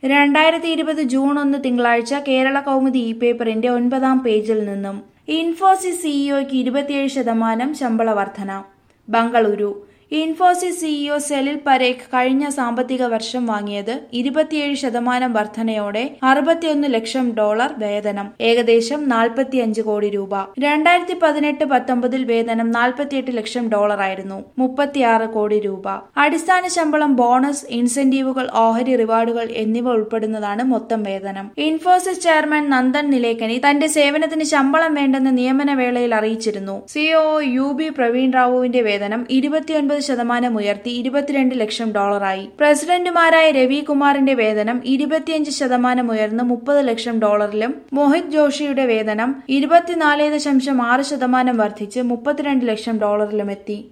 2020 June 1 തിങ്കളാഴ്ച കേരള കൗമുദി പേപ്പറിന്റെ 9-ാം പേജിൽ നിന്നും ഇൻഫോസിസ് സിഇഒയ്ക്ക് 27% ശമ്പള വർധന. ബംഗളൂരു. ഇൻഫോസിസ് സിഇഒ സലിൽ പരേഖ് കഴിഞ്ഞ സാമ്പത്തിക വർഷം വാങ്ങിയത് 27% വർധനയോടെ $61 ലക്ഷം വേതനം, ഏകദേശം 45 കോടി രൂപ. 2018-19 വേതനം $48 ലക്ഷം ആയിരുന്നു, 36 കോടി രൂപ. അടിസ്ഥാന ശമ്പളം, ബോണസ്, ഇൻസെന്റീവുകൾ, ഓഹരി റിവാർഡുകൾ എന്നിവ ഉൾപ്പെടുന്നതാണ് മൊത്തം വേതനം. ഇൻഫോസിസ് ചെയർമാൻ നന്ദൻ നിലേക്കനി തന്റെ സേവനത്തിന് ശമ്പളം വേണ്ടെന്ന് നിയമന വേളയിൽ അറിയിച്ചിരുന്നു. സിഒഒ UB പ്രവീൺ റാവുവിന്റെ വേതനം 29% ഉയർത്തി $22 ലക്ഷം ആയി. പ്രസിഡന്റുമാരായ രവി കുമാറിന്റെ വേതനം 25% ഉയർന്ന് $30 ലക്ഷം മോഹിത് ജോഷിയുടെ വേതനം 24.6% വർദ്ധിച്ച് $32 ലക്ഷം എത്തി.